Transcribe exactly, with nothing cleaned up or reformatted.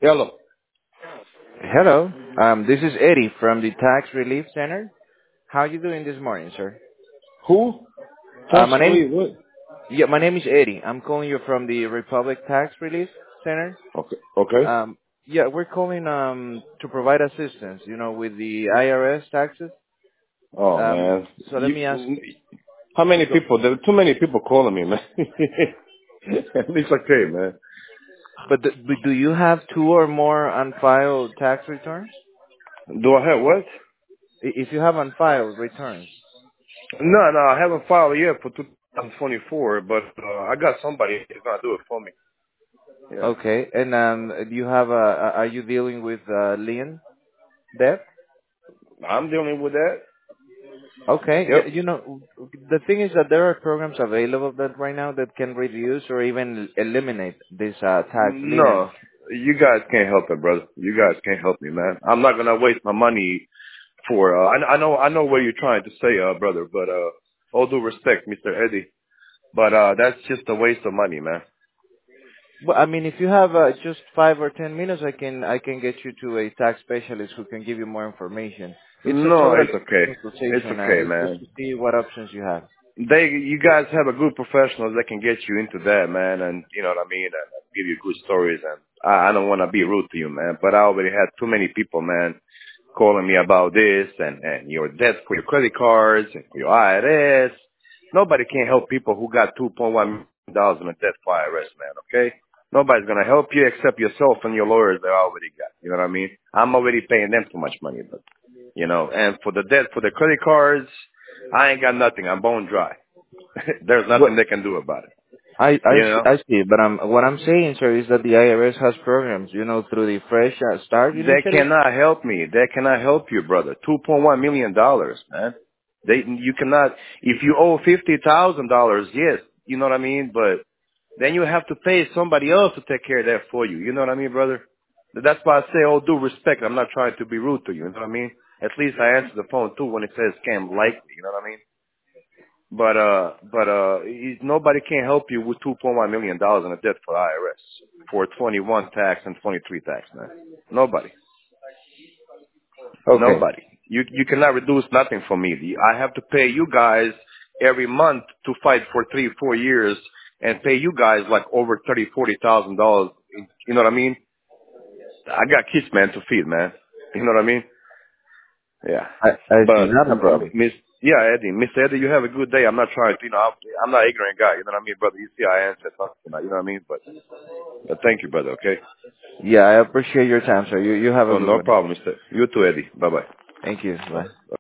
Hello. Hello. Um, this is Eddie from the Tax Relief Center. How are you doing this morning, sir? Who? Uh, Tax my name, relief. What? yeah, my name is Eddie. I'm calling you from the Republic Tax Relief Center. Okay. Okay. Um, yeah, we're calling um to provide assistance, you know, with the I R S taxes. Oh Um, man. so let You. me ask. How many Go, people? There are too many people calling me, man. It's okay, man. but, the, but do you have two or more unfiled tax returns? Do I have what? I- If you have unfiled returns, No, no, I haven't filed yet for twenty twenty-four, but uh, I got somebody who's gonna do it for me. Yeah. okay. And um, do you have a? Are you dealing with uh, lien debt? I'm dealing with that. Okay. Yep. y- You know, the thing is that there are programs available that right now that can reduce or even eliminate this uh, tax No, lien. you guys can't help it, brother. You guys can't help me, man. I'm not gonna waste my money for. Uh, I, I know, I know what you're trying to say, uh, brother. But uh, all due respect, Mister Eddie. But uh, that's just a waste of money, man. Well, I mean, if you have uh, just five or ten minutes, I can I can get you to a tax specialist who can give you more information. It's a No, total it's okay. It's consultation. Uh, okay, it's just man. to see what options you have. They, you guys have a good professionals that can get you into that, man, and you know what I mean, and give you good stories. And I, I don't want to be rude to you, man, but I already had too many people, man, calling me about this and and your debt for your credit cards and for your I R S. Nobody can help people who got two point one million dollars in a debt for I R S, man. Okay, nobody's gonna help you except yourself and your lawyers that already got. You know what I mean? I'm already paying them too much money, but you know, and for the debt for the credit cards, I ain't got nothing. I'm bone dry. There's What nothing they can do about it. I I You see, know? I see, but I'm what I'm saying, sir, is that the I R S has programs, you know, through the Fresh uh, Start They initiative. cannot help me. They cannot help you, brother. Two point one million dollars, man. They you cannot if you owe fifty thousand dollars, yes, you know what I mean, but then you have to pay somebody else to take care of that for you. You know what I mean, brother? That's why I say all due respect. I'm not trying to be rude to you. You know what I mean? At least I answer the phone too when it says scam likely. You know what I mean? But uh, but uh, it- nobody can help you with two point one million dollars in a debt for I R S for twenty-one tax and twenty-three tax, man. Nobody, Okay. nobody. You you cannot reduce nothing for me. The- I have to pay you guys every month to fight for three, four years and pay you guys like over thirty, forty thousand dollars. You know what I mean? I got kids, man, to feed, man. You know what I mean? Yeah. I I see, But not a m- m- problem. Miss, yeah, Eddie, Mister Eddie, you have a good day. I'm not trying to, you know, I'm, I'm not an ignorant guy. You know what I mean, brother? You see, I answer something, you know what I mean? But, but thank you, brother. Okay. Yeah, I appreciate your time, sir. You you have a Oh, good no one. problem, Mister You too, Eddie. Bye Thank you. Bye. bye.